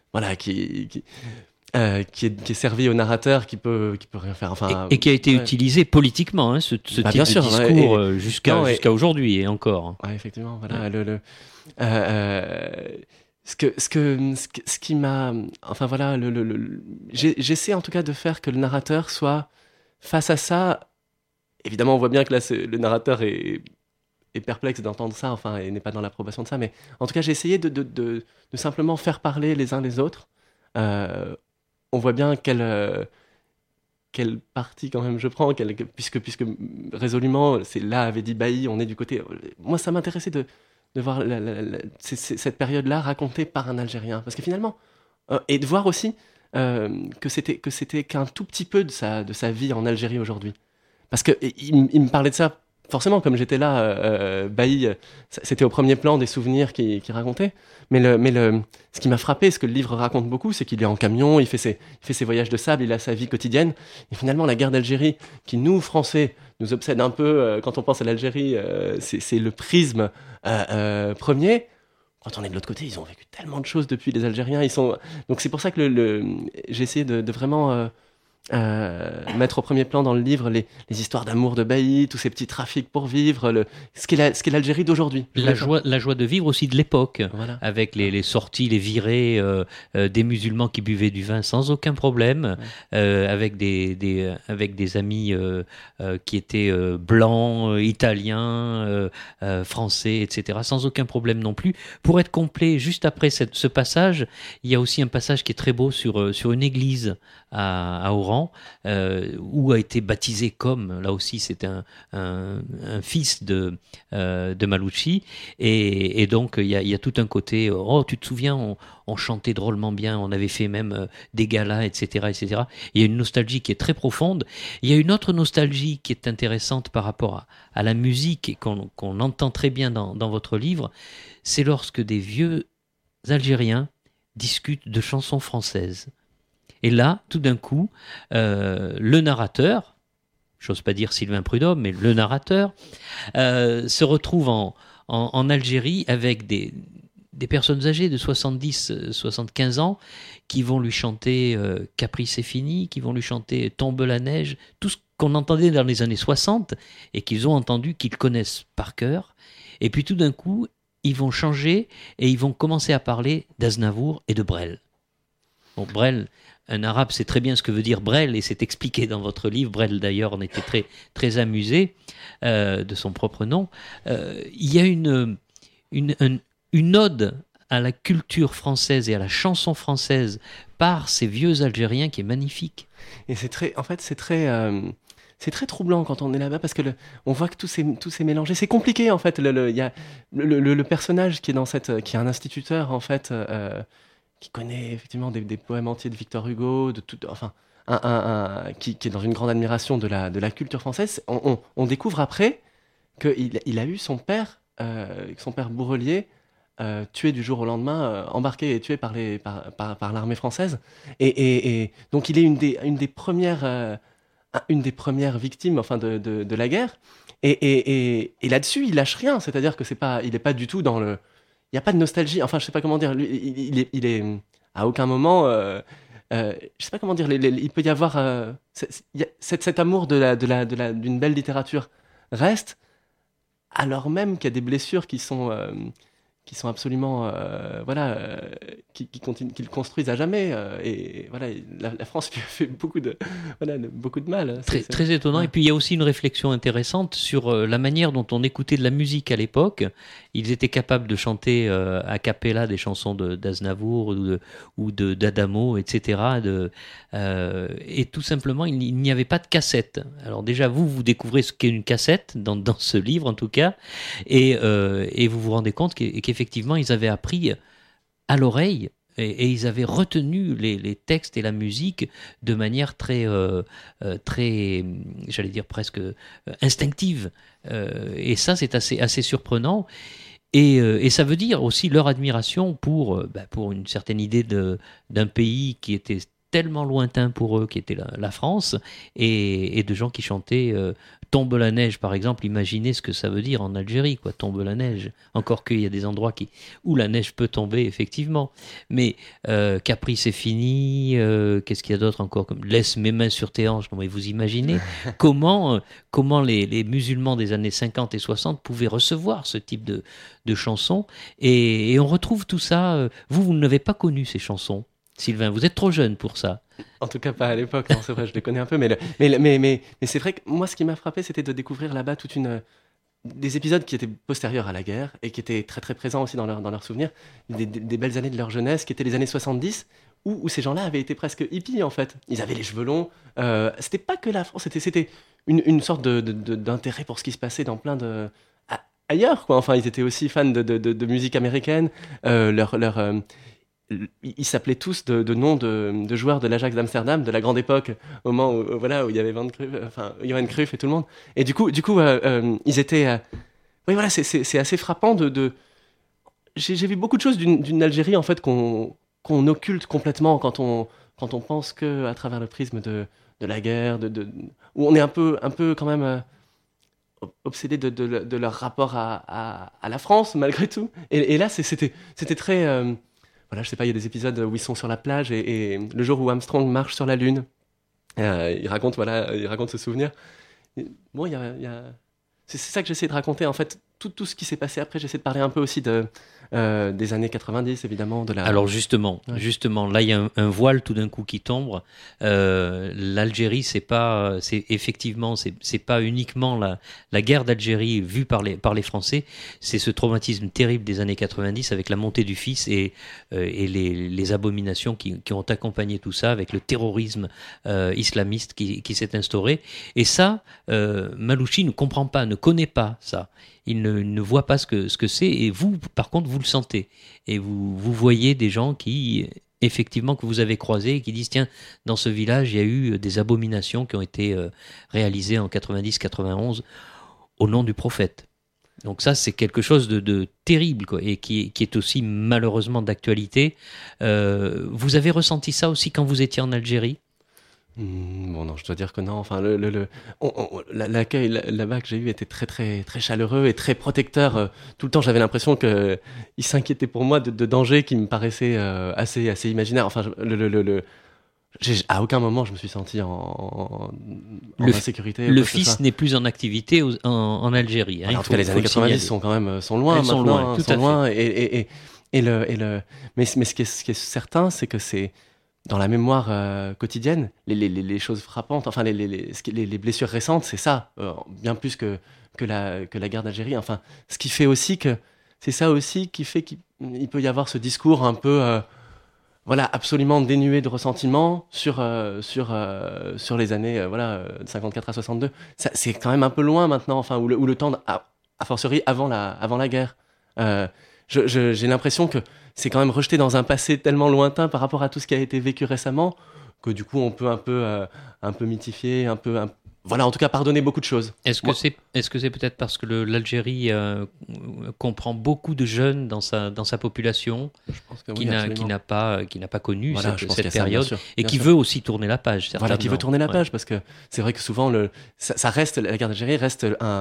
servi au narrateur qui peut rien faire, enfin, et qui a été utilisé politiquement, hein, ce type de discours jusqu'à aujourd'hui et encore. Ouais, effectivement, voilà. Ce qui m'a, enfin voilà, j'essaie en tout cas de faire que le narrateur soit face à ça. Évidemment, on voit bien que là, le narrateur est perplexe d'entendre ça, enfin, et n'est pas dans l'approbation de ça. Mais en tout cas, j'ai essayé de simplement faire parler les uns les autres. On voit bien quelle partie quand même je prends, puisque résolument, c'est là avait dit Bailly, on est du côté. Moi, ça m'intéressait de voir cette période-là racontée par un Algérien. Parce que finalement, et de voir aussi que c'était qu'un tout petit peu de sa vie en Algérie aujourd'hui. Parce qu'il me parlait de ça, forcément, comme j'étais là, Bailly, c'était au premier plan des souvenirs qu'il racontait. Mais ce qui m'a frappé, ce que le livre raconte beaucoup, c'est qu'il est en camion, il fait ses voyages de sable, il a sa vie quotidienne. Et finalement, la guerre d'Algérie, qui nous, Français, nous obsède un peu quand on pense à l'Algérie, c'est le prisme premier. Quand on est de l'autre côté, ils ont vécu tellement de choses depuis, les Algériens. Donc c'est pour ça que j'ai essayé de vraiment mettre au premier plan dans le livre les histoires d'amour de Bailly, tous ces petits trafics pour vivre, ce qu'est l'Algérie d'aujourd'hui. La joie de vivre aussi de l'époque, voilà. Avec les sorties, les virées, des musulmans qui buvaient du vin sans aucun problème, avec des amis qui étaient blancs, italiens, français, etc., sans aucun problème non plus. Pour être complet, juste après ce passage, il y a aussi un passage qui est très beau sur une église à Oran, où a été baptisé comme, là aussi c'est un fils de Malouchi, et donc il y a tout un côté, oh tu te souviens, on chantait drôlement bien, on avait fait même des galas, etc., etc. Il y a une nostalgie qui est très profonde. Il y a une autre nostalgie qui est intéressante par rapport à la musique, et qu'on entend très bien dans votre livre, c'est lorsque des vieux Algériens discutent de chansons françaises. Et là, tout d'un coup, le narrateur, j'ose pas dire Sylvain Prudhomme, mais le narrateur, se retrouve en Algérie avec des personnes âgées de 70-75 ans qui vont lui chanter Caprice c'est fini, qui vont lui chanter Tombe la neige, tout ce qu'on entendait dans les années 60 et qu'ils ont entendu, qu'ils connaissent par cœur. Et puis tout d'un coup, ils vont changer et ils vont commencer à parler d'Aznavour et de Brel. Bon, Brel... Un arabe sait très bien ce que veut dire Brel, et c'est expliqué dans votre livre. Brel, d'ailleurs, en était très, très amusé de son propre nom. Il y a une ode à la culture française et à la chanson française par ces vieux Algériens qui est magnifique. Et c'est très troublant quand on est là-bas, parce que on voit que tout s'est mélangé. C'est compliqué, en fait. Il y a le personnage qui est qui est un instituteur, en fait, qui connaît effectivement des poèmes entiers de Victor Hugo, qui est dans une grande admiration de la culture française. On découvre après qu'il a eu son père Bourrelier, tué du jour au lendemain, embarqué et tué par l'armée française. Et donc il est une des premières victimes, enfin, de la guerre. Et là-dessus, il lâche rien. C'est-à-dire que il n'est pas du tout dans le... Il n'y a pas de nostalgie, enfin je sais pas comment dire, lui, il est à aucun moment, je sais pas comment dire, il peut y avoir cet amour d'une belle littérature reste, alors même qu'il y a des blessures qui sont absolument, qui le construisent à jamais, et voilà, la France lui a fait beaucoup de mal. Très étonnant. Ouais. Et puis il y a aussi une réflexion intéressante sur la manière dont on écoutait de la musique à l'époque. Ils étaient capables de chanter a cappella des chansons d'Aznavour ou d'Adamo, etc. Et tout simplement, il n'y avait pas de cassette. Alors déjà, vous découvrez ce qu'est une cassette dans ce livre en tout cas, et vous vous rendez compte qu'effectivement, ils avaient appris à l'oreille Et ils avaient retenu les textes et la musique de manière très, j'allais dire presque instinctive. Et ça, c'est assez surprenant. Et ça veut dire aussi leur admiration pour une certaine idée d'un pays qui était tellement lointain pour eux, qui était la France, et de gens qui chantaient Tombe la neige, par exemple. Imaginez ce que ça veut dire en Algérie, quoi, tombe la neige. Encore qu'il y a des endroits où la neige peut tomber, effectivement. Mais Capri, c'est fini. Qu'est-ce qu'il y a d'autre encore comme Laisse mes mains sur tes hanches. Non, mais vous imaginez comment les musulmans des années 50 et 60 pouvaient recevoir ce type de chansons. Et on retrouve tout ça. Vous n'avez pas connu ces chansons, Sylvain, vous êtes trop jeune pour ça. En tout cas, pas à l'époque, non, c'est vrai, je les connais un peu, mais c'est vrai que moi, ce qui m'a frappé, c'était de découvrir là-bas des épisodes qui étaient postérieurs à la guerre et qui étaient très très présents aussi dans leurs souvenirs, des belles années de leur jeunesse, qui étaient les années 70, où ces gens-là avaient été presque hippies, en fait. Ils avaient les cheveux longs. C'était pas que la France, c'était une sorte d'intérêt pour ce qui se passait dans plein de... ailleurs, quoi. Enfin, ils étaient aussi fans de musique américaine. Ils s'appelaient tous de noms de joueurs de l'Ajax d'Amsterdam de la grande époque, au moment où il y avait Johan Cruyff et tout le monde. Et du coup, ils étaient. Oui, voilà, c'est assez frappant J'ai vu beaucoup de choses d'une Algérie en fait qu'on occulte complètement quand on pense que à travers le prisme de la guerre, où on est un peu quand même obsédé de leur rapport à la France malgré tout. Et là, c'était très voilà, je sais pas, il y a des épisodes où ils sont sur la plage et le jour où Armstrong marche sur la Lune, il raconte ce souvenir. Bon, c'est ça que j'essaie de raconter, en fait, tout ce qui s'est passé après. J'essaie de parler un peu aussi des années 90, évidemment. Alors justement, là, il y a un voile tout d'un coup qui tombe. L'Algérie, c'est pas uniquement la guerre d'Algérie vue par les Français, c'est ce traumatisme terrible des années 90 avec la montée du fils et les abominations qui ont accompagné tout ça, avec le terrorisme islamiste qui s'est instauré. Et ça, Malouchi ne comprend pas, ne connaît pas ça. Il ne voit pas ce que c'est, et vous, par contre, vous le sentez. Et vous voyez des gens qui, effectivement, que vous avez croisés et qui disent, tiens, dans ce village, il y a eu des abominations qui ont été réalisées en 90-91 au nom du prophète. Donc ça, c'est quelque chose de terrible, quoi, et qui est aussi malheureusement d'actualité. Vous avez ressenti ça aussi quand vous étiez en Algérie ? Bon, non, je dois dire que non. Enfin, l'accueil là-bas que j'ai eu était très, très, très chaleureux et très protecteur. Tout le temps, j'avais l'impression qu'ils s'inquiétaient pour moi de dangers qui me paraissaient assez imaginaires. Enfin, à aucun moment, je me suis senti en insécurité. Le fils n'est plus en activité en Algérie. En tout cas, les années 90 sont quand même loin maintenant. Elles sont loin. Mais ce qui est certain, c'est que c'est dans la mémoire quotidienne, les choses frappantes, enfin les blessures récentes, c'est ça, bien plus que la guerre d'Algérie. Enfin, ce qui fait aussi que c'est ça aussi qui fait qu'il peut y avoir ce discours un peu, absolument dénué de ressentiment sur les années de 54 à 62. Ça, c'est quand même un peu loin maintenant, enfin où le temps, a fortiori avant la guerre. J'ai l'impression que c'est quand même rejeté dans un passé tellement lointain par rapport à tout ce qui a été vécu récemment que du coup on peut un peu mythifier, en tout cas pardonner beaucoup de choses. Est-ce que c'est peut-être parce que l'Algérie comprend beaucoup de jeunes dans sa population, qui n'a pas connu cette période, et qui veut aussi tourner la page. Voilà, qui veut tourner la page, parce que c'est vrai que souvent ça reste, la guerre d'Algérie reste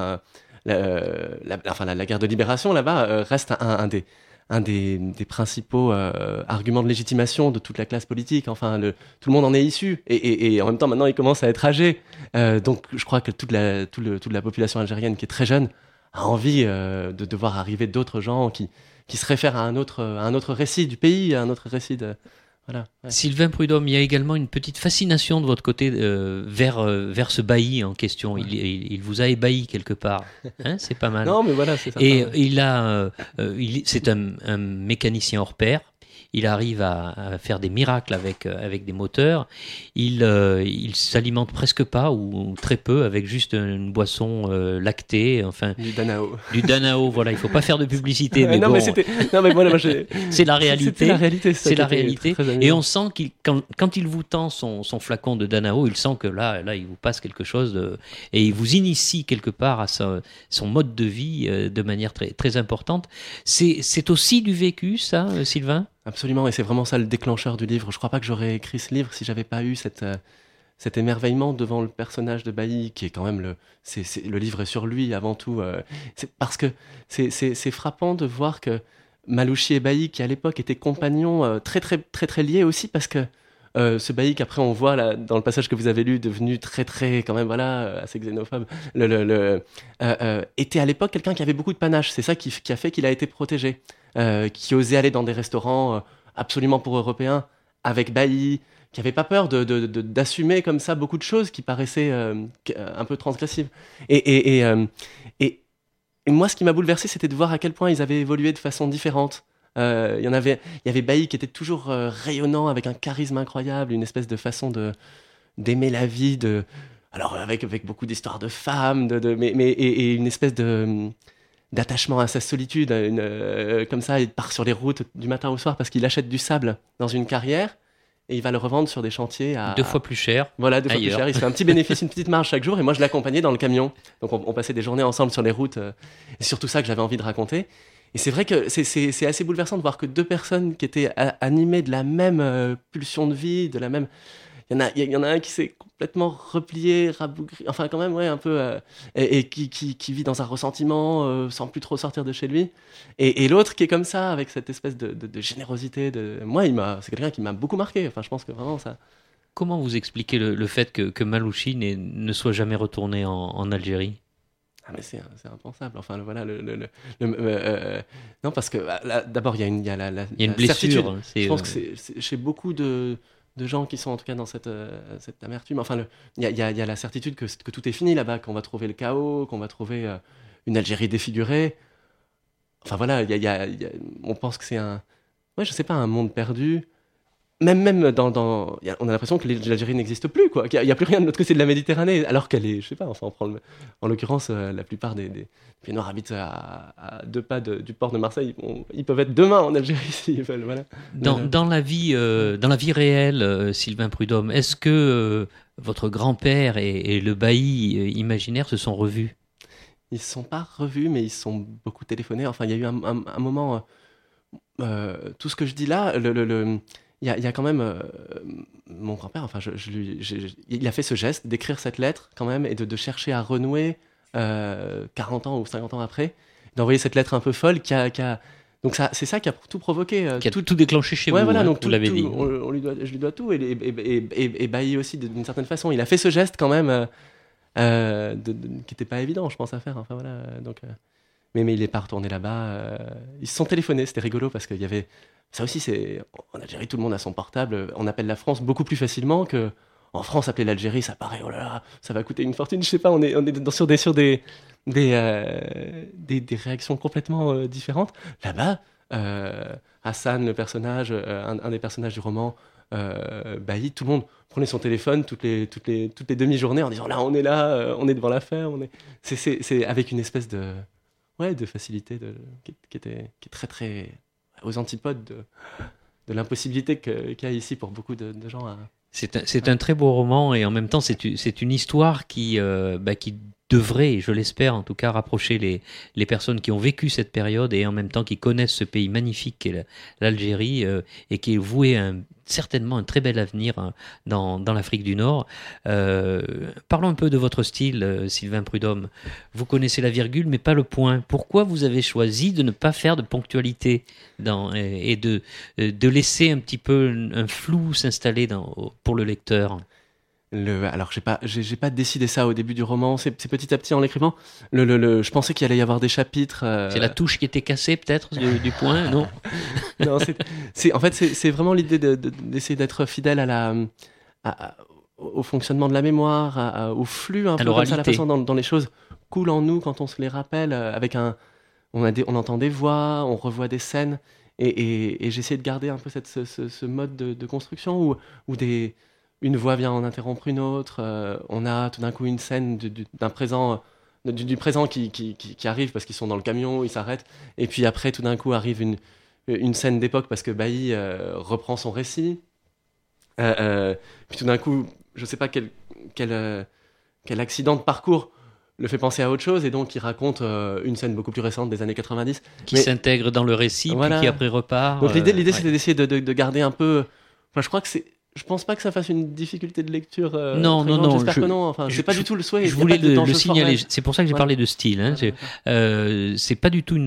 la guerre de libération là-bas reste un des principaux arguments de légitimation de toute la classe politique. Enfin, tout le monde en est issu. Et en même temps, maintenant, il commence à être âgé. Donc, je crois que toute la population algérienne qui est très jeune a envie de voir arriver d'autres gens qui se réfèrent à un autre récit du pays, à un autre récit de... Voilà, ouais. Sylvain Prudhomme, il y a également une petite fascination de votre côté vers ce bailli en question. Ouais. Il vous a ébahi quelque part. C'est pas mal. Non, mais voilà, c'est ça. Et c'est un mécanicien hors pair. il arrive à faire des miracles avec des moteurs. Il s'alimente presque pas ou très peu avec juste une boisson lactée, enfin Du Danao. du Danao. Voilà, il faut pas faire de publicité, mais non, bon, mais moi, c'est la réalité. C'était la réalité. C'est la réalité. Très amusant. Et on sent quand il vous tend son flacon de Danao, il sent que là, il vous passe quelque chose et il vous initie quelque part à son mode de vie de manière très, très importante. C'est aussi du vécu, ça, Sylvain ? Absolument, et c'est vraiment ça le déclencheur du livre. Je crois pas que j'aurais écrit ce livre si j'avais pas eu cet émerveillement devant le personnage de Bailly, qui est quand même le livre est sur lui avant tout. C'est parce que c'est frappant de voir que Malouchi et Bailly, qui à l'époque étaient compagnons très très très très liés aussi, parce que ce Bailly qu'après on voit là, dans le passage que vous avez lu, devenu très très quand même assez xénophobe, était à l'époque quelqu'un qui avait beaucoup de panache. C'est ça qui a fait qu'il a été protégé, qui osait aller dans des restaurants absolument pour Européens avec Bailly, qui avait pas peur d'assumer comme ça beaucoup de choses qui paraissaient un peu transgressives. Et moi, ce qui m'a bouleversé, c'était de voir à quel point ils avaient évolué de façon différente. Il y avait Bailly qui était toujours rayonnant, avec un charisme incroyable, une espèce de façon d'aimer la vie, alors avec beaucoup d'histoires de femmes, et une espèce d'attachement à sa solitude, comme ça, il part sur les routes du matin au soir parce qu'il achète du sable dans une carrière et il va le revendre sur des chantiers à 2 fois plus cher. Voilà, 2 fois plus ailleurs. cher. Il se fait un petit bénéfice, une petite marge chaque jour, et moi je l'accompagnais dans le camion. Donc on passait des journées ensemble sur les routes, et c'est surtout ça que j'avais envie de raconter. Et c'est vrai que c'est assez bouleversant de voir que 2 personnes qui étaient animées de la même pulsion de vie, de la même... Il y en a un qui s'est complètement replié, rabougri, enfin quand même, ouais, un peu, et qui vit dans un ressentiment sans plus trop sortir de chez lui. Et l'autre qui est comme ça, avec cette espèce de générosité. Moi, c'est quelqu'un qui m'a beaucoup marqué. Enfin, je pense que vraiment ça... Comment vous expliquez le fait que Malouchi ne soit jamais retourné en Algérie ? Ah mais c'est impensable. Enfin voilà non, parce que là, d'abord il y a une blessure. certitude. Je pense que c'est chez beaucoup de gens qui sont en tout cas dans cette amertume. Enfin il y a la certitude que tout est fini là-bas, qu'on va trouver le chaos, qu'on va trouver une Algérie défigurée. Enfin voilà, on pense que c'est je sais pas, un monde perdu. Même on a l'impression que l'Algérie n'existe plus, quoi. Qu'il n'y a plus rien de l'autre côté de la Méditerranée, alors qu'elle est, je sais pas, enfin, en l'occurrence, la plupart des Pieds Noirs habitent à 2 pas du port de Marseille. Ils peuvent être demain en Algérie s'ils veulent, voilà. Dans la vie réelle, Sylvain Prudhomme, est-ce que votre grand-père et le bailli imaginaire se sont revus ? Ils ne se sont pas revus, mais ils se sont beaucoup téléphonés. Enfin, il y a eu un moment... tout ce que je dis là, il y a quand même mon grand-père, enfin, il a fait ce geste d'écrire cette lettre quand même et de chercher à renouer 40 ans ou 50 ans après, d'envoyer cette lettre un peu folle donc c'est ça qui a tout provoqué. Qui a tout déclenché chez vous, voilà, donc vous l'avez dit. Je lui dois tout, et Bailly aussi d'une certaine façon. Il a fait ce geste quand même qui n'était pas évident, je pense, à faire. Enfin, voilà, donc, mais il n'est pas retourné là-bas. Ils se sont téléphonés, c'était rigolo parce qu'il y avait... Ça aussi, en Algérie, tout le monde a son portable. On appelle la France beaucoup plus facilement que... En France, appeler l'Algérie, ça paraît, oh là là, ça va coûter une fortune. Je sais pas, on est sur des réactions complètement différentes. Là-bas, Hassan, le personnage, un des personnages du roman, Bailly, tout le monde prenait son téléphone toutes les demi-journées en disant là, on est devant l'affaire. C'est avec une espèce de facilité qui est très très aux antipodes de l'impossibilité qu'il y a ici pour beaucoup de gens. C'est un très beau roman et en même temps c'est une histoire qui devrait, je l'espère en tout cas, rapprocher les personnes qui ont vécu cette période et en même temps qui connaissent ce pays magnifique qu'est l'Algérie et qui est voué certainement un très bel avenir dans l'Afrique du Nord. Parlons un peu de votre style, Sylvain Prudhomme. Vous connaissez la virgule, mais pas le point. Pourquoi vous avez choisi de ne pas faire de ponctualité et de laisser un petit peu un flou s'installer pour le lecteur ? Alors j'ai pas décidé ça au début du roman, c'est petit à petit en l'écrivant. Je pensais qu'il allait y avoir des chapitres. C'est la touche qui était cassée peut-être du point, non? Non, en fait c'est vraiment l'idée d'essayer d'être fidèle au fonctionnement de la mémoire, au flux un peu comme ça, la façon dont les choses coulent en nous quand on se les rappelle. On entend des voix, on revoit des scènes. Et j'ai essayé de garder un peu ce mode de construction où une voix vient en interrompre une autre. On a tout d'un coup une scène d'un présent, du présent qui arrive parce qu'ils sont dans le camion, ils s'arrêtent. Et puis après, tout d'un coup, arrive une scène d'époque parce que Bailly reprend son récit. Puis tout d'un coup, je ne sais pas quel accident de parcours le fait penser à autre chose, et donc il raconte une scène beaucoup plus récente des années 90. Qui s'intègre dans le récit, voilà. Puis qui après repart. Donc l'idée c'était d'essayer de garder un peu... Enfin, je pense pas que ça fasse une difficulté de lecture. Non. J'espère que non. Enfin, c'est pas du tout le souhait. Je voulais le signaler. C'est pour ça que j'ai parlé de style. Hein. C'est pas du tout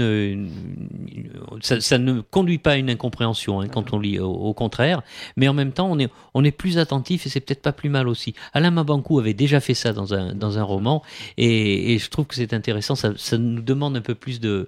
ça ne conduit pas à une incompréhension quand on lit. Au contraire. Mais en même temps, on est plus attentif, et c'est peut-être pas plus mal aussi. Alain Mabanckou avait déjà fait ça dans un roman, et je trouve que c'est intéressant. Ça nous demande un peu plus de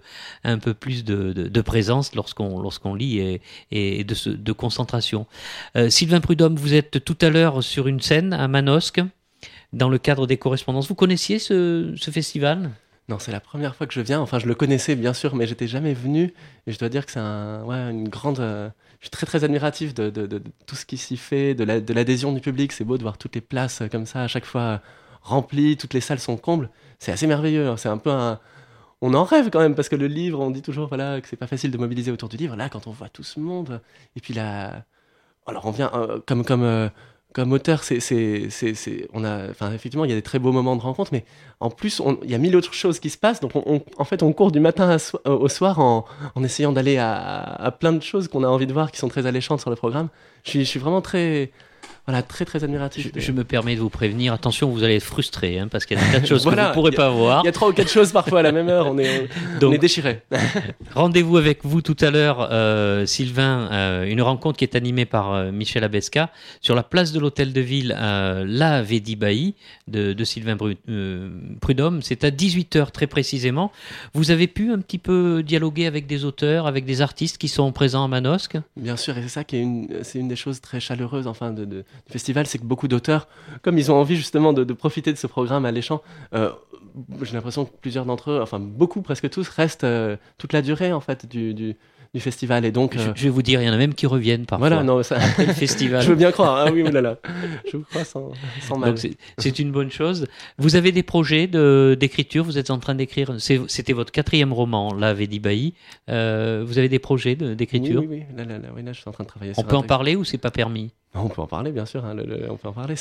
présence lorsqu'on lit et de concentration. Sylvain Prudhomme, vous êtes tout à l'heure sur une scène à Manosque, dans le cadre des correspondances. Vous connaissiez ce festival ? Non, c'est la première fois que je viens. Enfin, je le connaissais bien sûr, mais j'étais jamais venu. Et je dois dire que c'est une grande... je suis très très admiratif de tout ce qui s'y fait, de l'adhésion du public. C'est beau de voir toutes les places comme ça, à chaque fois remplies, toutes les salles sont combles. C'est assez merveilleux. C'est un peu on en rêve quand même, parce que le livre, on dit toujours que c'est pas facile de mobiliser autour du livre. Là, quand on voit tout ce monde, et puis là... Alors on vient comme auteur, effectivement il y a des très beaux moments de rencontre, mais en plus il y a mille autres choses qui se passent, donc on court du matin au soir en essayant d'aller à plein de choses qu'on a envie de voir, qui sont très alléchantes sur le programme. Je suis vraiment très très admiratif. Je me permets de vous prévenir, attention, vous allez être frustré, parce qu'il y a des tas de choses que vous ne pourrez pas voir. Il y a 3 ou 4 choses parfois à la même heure, on est déchirés. Rendez-vous avec vous tout à l'heure, Sylvain, une rencontre qui est animée par Michel Abesca sur la place de l'Hôtel de Ville, la Védi Bailly de Sylvain Prudhomme. C'est à 18h très précisément. Vous avez pu un petit peu dialoguer avec des auteurs, avec des artistes qui sont présents à Manosque ? Bien sûr, et c'est ça qui est c'est une des choses très chaleureuses du festival, c'est que beaucoup d'auteurs, comme ils ont envie justement de profiter de ce programme alléchant, j'ai l'impression que plusieurs d'entre eux, beaucoup, presque tous, restent toute la durée en fait du festival, et donc je vais vous dire, il y en a même qui reviennent parfois. Voilà, non, ça... après le festival. Je veux bien croire. Ah oui, oulala. Je vous crois sans mal. Donc c'est une bonne chose. Vous avez des projets d'écriture. Vous êtes en train d'écrire. C'était votre 4e roman, La Védi Bailly. Vous avez des projets d'écriture ? Oui. Là, je suis en train de travailler. On peut en parler ou c'est pas permis ? On peut en parler, bien sûr. On peut en parler.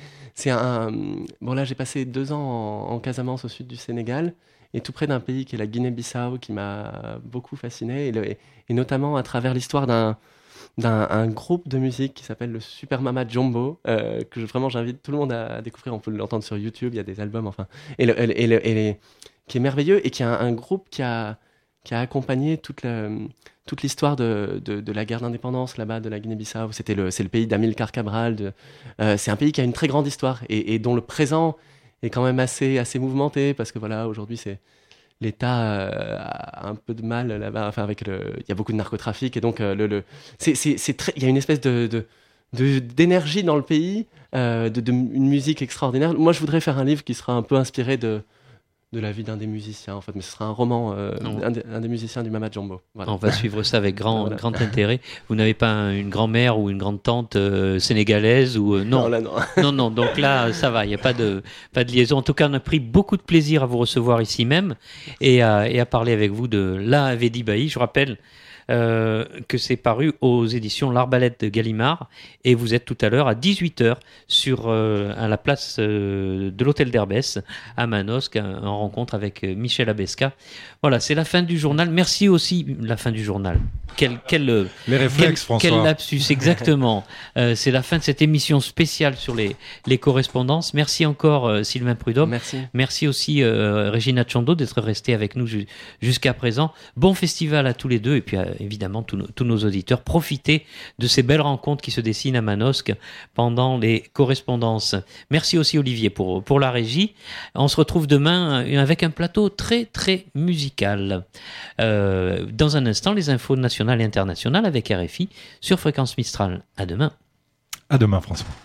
Bon, là, j'ai passé 2 ans en Casamance, au sud du Sénégal, et tout près d'un pays qui est la Guinée-Bissau, qui m'a beaucoup fasciné, et notamment à travers l'histoire d'un groupe de musique qui s'appelle le Super Mama Jumbo, que vraiment j'invite tout le monde à découvrir. On peut l'entendre sur YouTube, il y a des albums, qui est merveilleux, et qui a un groupe qui a accompagné toute l'histoire de la guerre d'indépendance là-bas de la Guinée-Bissau. C'est le pays d'Amilcar Cabral. C'est un pays qui a une très grande histoire, et dont le présent est quand même assez mouvementé, parce que aujourd'hui l'État a un peu de mal là-bas, il y a beaucoup de narcotrafic, et donc il y a une espèce d'énergie dans le pays, une musique extraordinaire. Moi, je voudrais faire un livre qui sera un peu inspiré de la vie d'un des musiciens, en fait, mais ce sera un roman un des musiciens du Mama Jumbo. Voilà. On va suivre ça avec grand intérêt. Vous n'avez pas une grand-mère ou une grande-tante sénégalaise ou non. Non, là, non. non, donc là ça va, il n'y a pas de liaison. En tout cas, on a pris beaucoup de plaisir à vous recevoir ici même et à parler avec vous de La Védi Bailly. Je rappelle que c'est paru aux éditions L'Arbalète de Gallimard, et vous êtes tout à l'heure à 18h à la place de l'Hôtel d'Herbès à Manosque, en rencontre avec Michel Abesca. Voilà, c'est la fin du journal. Merci aussi, la fin du journal. Les réflexes, François. Quel lapsus, exactement. C'est la fin de cette émission spéciale sur les correspondances. Merci encore Sylvain Prudhomme. Merci aussi Regina Tchondo d'être restée avec nous jusqu'à présent. Bon festival à tous les deux, et puis évidemment tous nos auditeurs. Profitez de ces belles rencontres qui se dessinent à Manosque pendant les correspondances. Merci aussi Olivier pour la régie. On se retrouve demain avec un plateau très très musical. Dans un instant, les infos nationales et internationales avec RFI sur Fréquence Mistral. À demain. À demain, François.